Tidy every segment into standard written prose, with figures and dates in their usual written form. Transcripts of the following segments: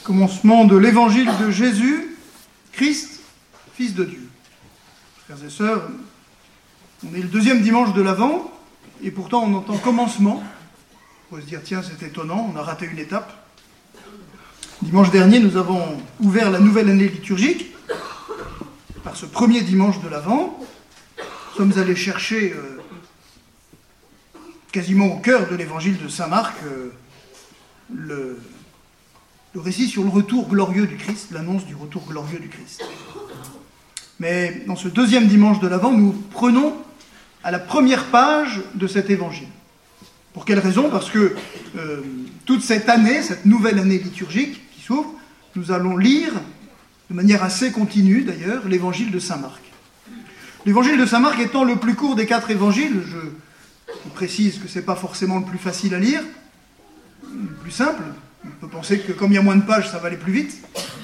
Commencement de l'évangile de Jésus, Christ, Fils de Dieu. Frères et sœurs, on est le deuxième dimanche de l'Avent, et pourtant on entend commencement. On peut se dire, tiens, c'est étonnant, on a raté une étape. Dimanche dernier, nous avons ouvert la nouvelle année liturgique, par ce premier dimanche de l'Avent. Nous sommes allés chercher, quasiment au cœur de l'évangile de saint Marc, le récit sur le retour glorieux du Christ, l'annonce du retour glorieux du Christ. Mais dans ce deuxième dimanche de l'Avent, nous prenons à la première page de cet évangile. Pour quelle raison ? Parce que toute cette année, cette nouvelle année liturgique qui s'ouvre, nous allons lire, de manière assez continue d'ailleurs, l'évangile de saint Marc. L'évangile de saint Marc étant le plus court des 4 évangiles, je précise que ce n'est pas forcément le plus facile à lire, le plus simple. On peut penser que comme il y a moins de pages, ça va aller plus vite.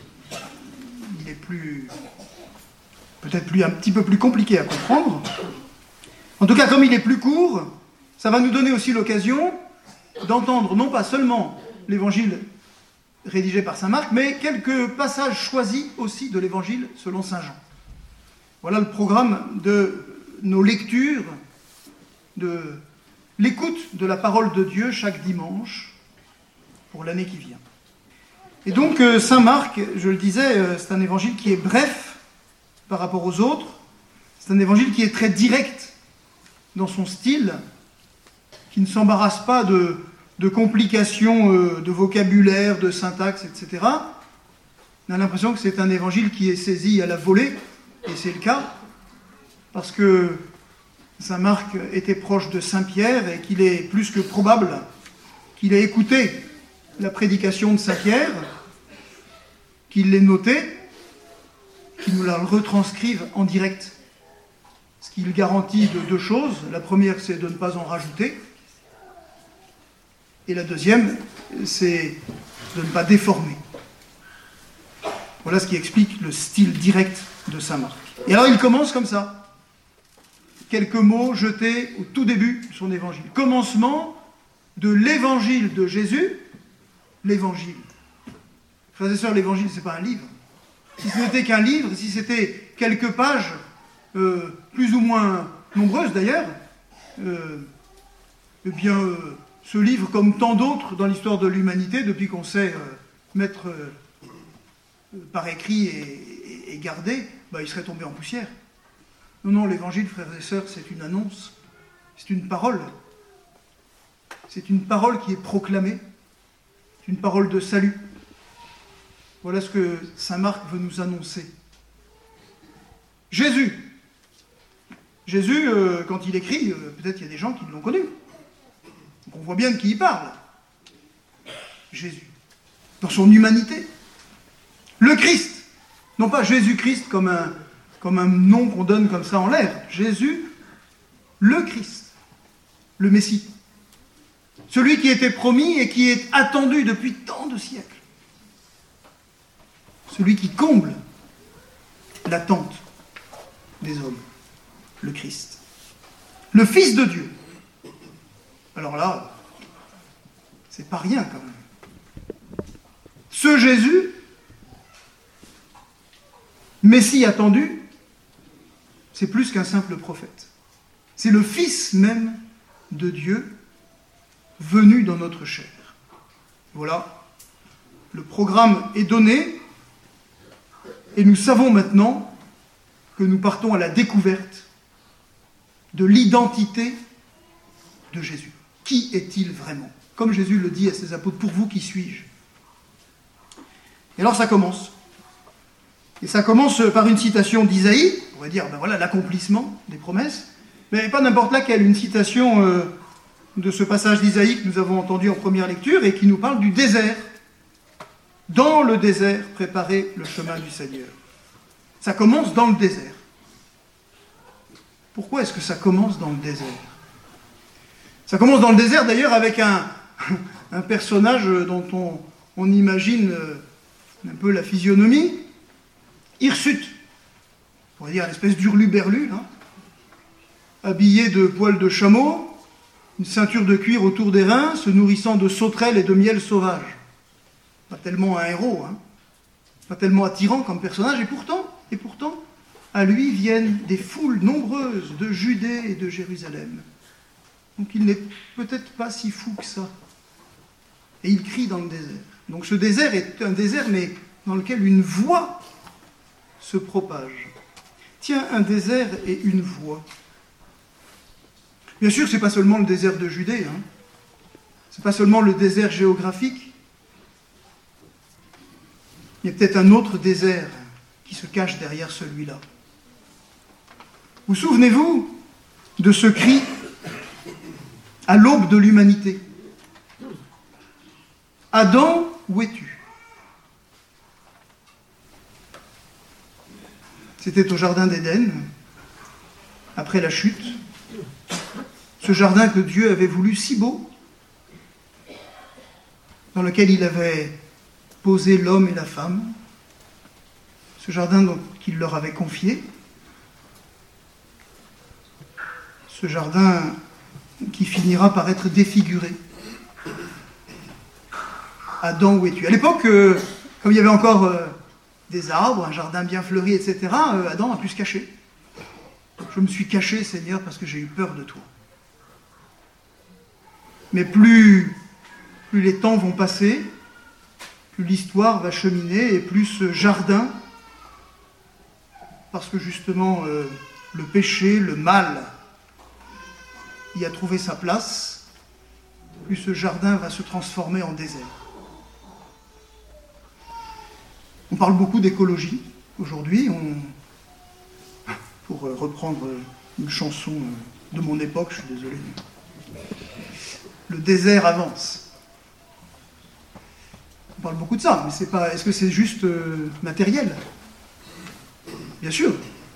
Il est peut-être un petit peu plus compliqué à comprendre. En tout cas, comme il est plus court, ça va nous donner aussi l'occasion d'entendre non pas seulement l'évangile rédigé par saint Marc, mais quelques passages choisis aussi de l'évangile selon saint Jean. Voilà le programme de nos lectures, de l'écoute de la parole de Dieu chaque dimanche pour l'année qui vient. Et donc, saint Marc, je le disais, c'est un évangile qui est bref par rapport aux autres. C'est un évangile qui est très direct dans son style, qui ne s'embarrasse pas de complications de vocabulaire, de syntaxe, etc. On a l'impression que c'est un évangile qui est saisi à la volée, et c'est le cas, parce que saint Marc était proche de saint Pierre et qu'il est plus que probable qu'il ait écouté la prédication de saint Pierre, qu'il l'ait notée, qu'il nous la retranscrive en direct. Ce qui garantit de 2 choses. La première, c'est de ne pas en rajouter. Et la deuxième, c'est de ne pas déformer. Voilà ce qui explique le style direct de saint Marc. Et alors il commence comme ça. Quelques mots jetés au tout début de son évangile. Commencement de l'évangile de Jésus, l'évangile. Frères et sœurs, l'évangile, ce n'est pas un livre. Si ce n'était qu'un livre, si c'était quelques pages, plus ou moins nombreuses d'ailleurs, ce livre, comme tant d'autres dans l'histoire de l'humanité, depuis qu'on sait mettre par écrit et garder, il serait tombé en poussière. Non, l'évangile, frères et sœurs, c'est une annonce, c'est une parole. C'est une parole qui est proclamée, c'est une parole de salut. Voilà ce que saint Marc veut nous annoncer. Jésus, quand il écrit, peut-être qu'il y a des gens qui l'ont connu. Donc on voit bien de qui il parle. Jésus, dans son humanité. Le Christ, non pas Jésus-Christ comme un nom qu'on donne comme ça en l'air. Jésus, le Christ, le Messie. Celui qui était promis et qui est attendu depuis tant de siècles. Celui qui comble l'attente des hommes, le Christ. Le Fils de Dieu. Alors là, c'est pas rien quand même. Ce Jésus, Messie attendu, c'est plus qu'un simple prophète. C'est le Fils même de Dieu venu dans notre chair. Voilà, le programme est donné et nous savons maintenant que nous partons à la découverte de l'identité de Jésus. Qui est-il vraiment ? Comme Jésus le dit à ses apôtres, pour vous, qui suis-je ? Et alors ça commence. Et ça commence par une citation d'Isaïe, on va dire, voilà l'accomplissement des promesses, mais pas n'importe laquelle, une citation de ce passage d'Isaïe que nous avons entendu en première lecture et qui nous parle du désert. Dans le désert, préparez le chemin du Seigneur. Ça commence dans le désert. Pourquoi est-ce que ça commence dans le désert ? Ça commence dans le désert d'ailleurs avec un personnage dont on imagine un peu la physionomie, hirsute, on pourrait dire une espèce d'hurluberlu, habillé de poils de chameau, une ceinture de cuir autour des reins, se nourrissant de sauterelles et de miel sauvage. Pas tellement un héros, hein. Pas tellement attirant comme personnage, et pourtant, à lui viennent des foules nombreuses de Judée et de Jérusalem. Donc il n'est peut-être pas si fou que ça. Et il crie dans le désert. Donc ce désert est un désert, mais dans lequel une voix se propage. Tiens, un désert et une voix. Bien sûr, ce n'est pas seulement le désert de Judée, hein. Ce n'est pas seulement le désert géographique. Il y a peut-être un autre désert qui se cache derrière celui-là. Vous souvenez-vous de ce cri à l'aube de l'humanité? Adam, où es-tu? C'était au jardin d'Éden, après la chute. Ce jardin que Dieu avait voulu si beau, dans lequel il avait posé l'homme et la femme, ce jardin qu'il leur avait confié, ce jardin qui finira par être défiguré. Adam, où es-tu? À l'époque, comme il y avait encore des arbres, un jardin bien fleuri, etc., Adam a pu se cacher. Je me suis caché, Seigneur, parce que j'ai eu peur de toi. Mais plus les temps vont passer, plus l'histoire va cheminer, et plus ce jardin, parce que justement le péché, le mal, y a trouvé sa place, plus ce jardin va se transformer en désert. On parle beaucoup d'écologie aujourd'hui. Pour reprendre une chanson de mon époque, je suis désolé. Le désert avance. On parle beaucoup de ça, mais c'est pas. Est-ce que c'est juste matériel? Bien sûr.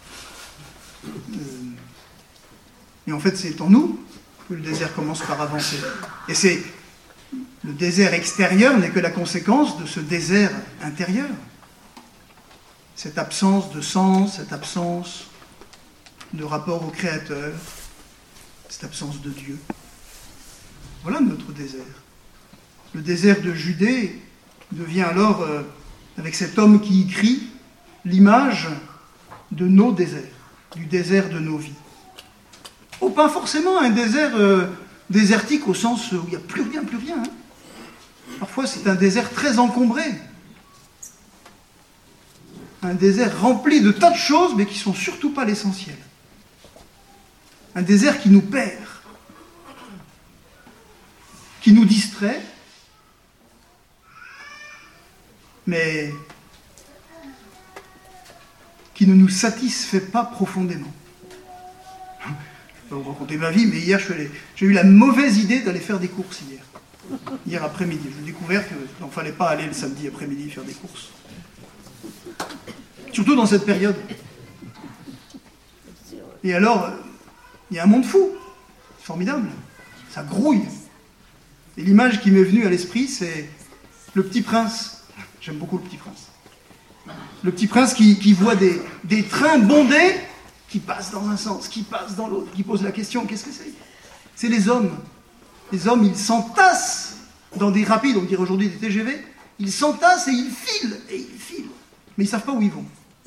Mais en fait, c'est en nous que le désert commence par avancer. Et le désert extérieur n'est que la conséquence de ce désert intérieur. Cette absence de sens, cette absence de rapport au Créateur, cette absence de Dieu. Voilà notre désert. Le désert de Judée devient alors, avec cet homme qui y crie, l'image de nos déserts, du désert de nos vies. Oh, pas forcément un désert désertique au sens où il n'y a plus rien, hein. Parfois c'est un désert très encombré. Un désert rempli de tas de choses, mais qui ne sont surtout pas l'essentiel. Un désert qui nous perd, qui nous distrait, mais qui ne nous satisfait pas profondément. Je vais vous raconter ma vie, mais hier, j'ai eu la mauvaise idée d'aller faire des courses hier après-midi. J'ai découvert qu'il ne fallait pas aller le samedi après-midi faire des courses. Surtout dans cette période. Et alors, il y a un monde fou. C'est formidable. Ça grouille. Et l'image qui m'est venue à l'esprit, c'est le Petit Prince. J'aime beaucoup le Petit Prince. Le Petit Prince qui voit des trains bondés qui passent dans un sens, qui passent dans l'autre, qui posent la question, qu'est-ce que c'est? C'est les hommes. Les hommes, ils s'entassent dans des rapides, on dirait aujourd'hui des TGV. Ils s'entassent et ils filent, mais ils ne savent pas où ils vont.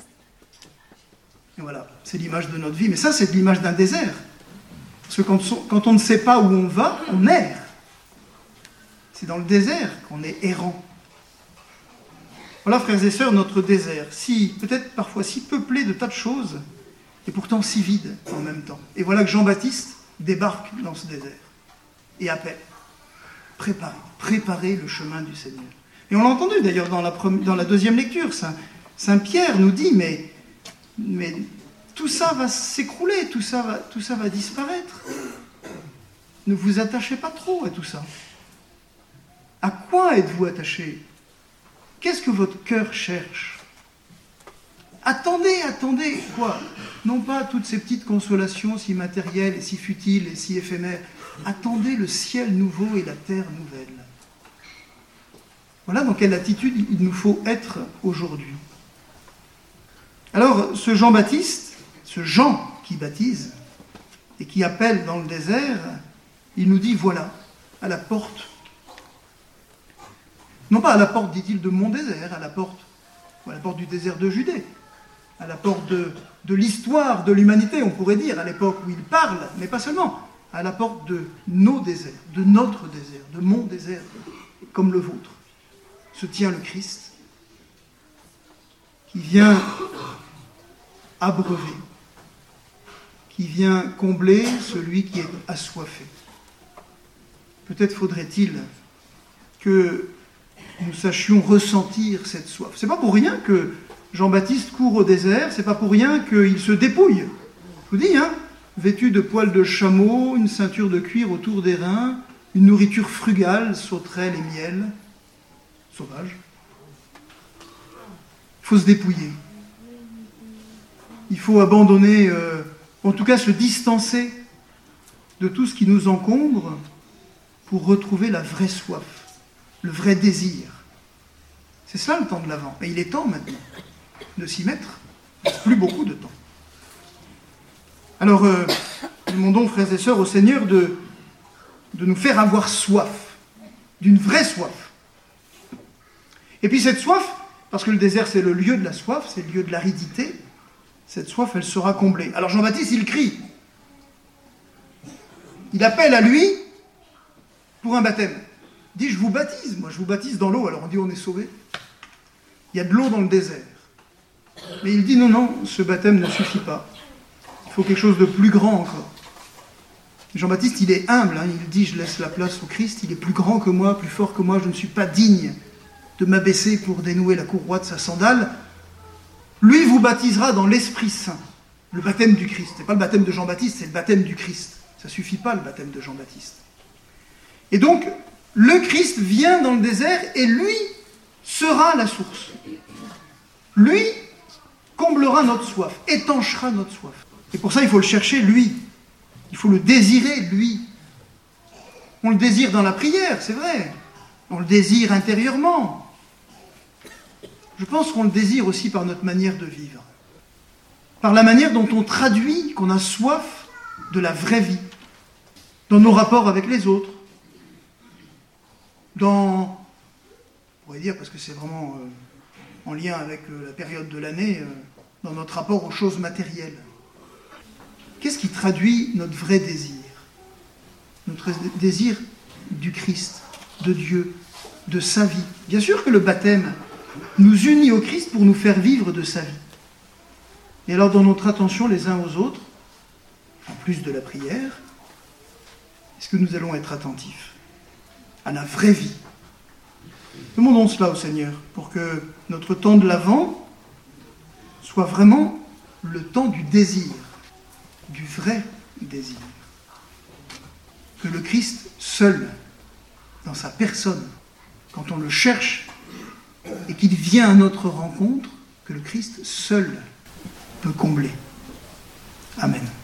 Et voilà, c'est l'image de notre vie. Mais ça, c'est l'image d'un désert. Parce que quand on ne sait pas où on va, on erre. C'est dans le désert qu'on est errant. Voilà, frères et sœurs, notre désert. Peut-être parfois si peuplé de tas de choses, et pourtant si vide en même temps. Et voilà que Jean-Baptiste débarque dans ce désert. Et appelle. Préparez le chemin du Seigneur. Et on l'a entendu d'ailleurs dans la deuxième lecture. Saint Pierre nous dit, mais tout ça va s'écrouler, tout ça va disparaître. Ne vous attachez pas trop à tout ça. À quoi êtes-vous attachés? Qu'est-ce que votre cœur cherche? Attendez, quoi? Non pas toutes ces petites consolations si matérielles et si futiles et si éphémères. Attendez le ciel nouveau et la terre nouvelle. Voilà dans quelle attitude il nous faut être aujourd'hui. Alors, ce Jean-Baptiste, ce Jean qui baptise et qui appelle dans le désert, il nous dit, voilà, à la porte, Non pas à la porte, dit-il, de mon désert, à la porte du désert de Judée, à la porte de l'histoire de l'humanité, on pourrait dire, à l'époque où il parle, mais pas seulement, à la porte de nos déserts, de notre désert, de mon désert, comme le vôtre, se tient le Christ, qui vient abreuver, qui vient combler celui qui est assoiffé. Peut-être faudrait-il que nous sachions ressentir cette soif. C'est pas pour rien que Jean-Baptiste court au désert, c'est pas pour rien qu'il se dépouille. Je vous dis, vêtu de poils de chameau, une ceinture de cuir autour des reins, une nourriture frugale, sauterelles et miel, sauvage. Il faut se dépouiller. Il faut abandonner, en tout cas se distancer de tout ce qui nous encombre pour retrouver la vraie soif, le vrai désir. C'est cela le temps de l'Avent. Et il est temps maintenant de s'y mettre. Il ne reste plus beaucoup de temps. Alors, demandons, frères et sœurs, au Seigneur de nous faire avoir soif, d'une vraie soif. Et puis cette soif, parce que le désert c'est le lieu de la soif, c'est le lieu de l'aridité, cette soif elle sera comblée. Alors Jean-Baptiste il crie, il appelle à lui pour un baptême. Il dit je vous baptise, moi je vous baptise dans l'eau, alors on dit on est sauvé. Il y a de l'eau dans le désert. Mais il dit non, ce baptême ne suffit pas. Il faut quelque chose de plus grand encore. Jean-Baptiste, il est humble, il dit, je laisse la place au Christ, il est plus grand que moi, plus fort que moi, je ne suis pas digne de m'abaisser pour dénouer la courroie de sa sandale. Lui vous baptisera dans l'Esprit Saint, le baptême du Christ. Ce n'est pas le baptême de Jean-Baptiste, c'est le baptême du Christ. Ça ne suffit pas, le baptême de Jean-Baptiste. Et donc, le Christ vient dans le désert et lui sera la source. Lui comblera notre soif, étanchera notre soif. Et pour ça, il faut le chercher, lui. Il faut le désirer, lui. On le désire dans la prière, c'est vrai. On le désire intérieurement. Je pense qu'on le désire aussi par notre manière de vivre. Par la manière dont on traduit qu'on a soif de la vraie vie. Dans nos rapports avec les autres. On pourrait dire, parce que c'est vraiment en lien avec la période de l'année, dans notre rapport aux choses matérielles. Qu'est-ce qui traduit notre vrai désir? Notre désir du Christ, de Dieu, de sa vie. Bien sûr que le baptême nous unit au Christ pour nous faire vivre de sa vie. Et alors dans notre attention les uns aux autres, en plus de la prière, est-ce que nous allons être attentifs à la vraie vie? Demandons cela au Seigneur pour que notre temps de l'Avent soit vraiment le temps du désir, du vrai désir. Que le Christ seul, dans sa personne, quand on le cherche et qu'il vient à notre rencontre, que le Christ seul peut combler. Amen.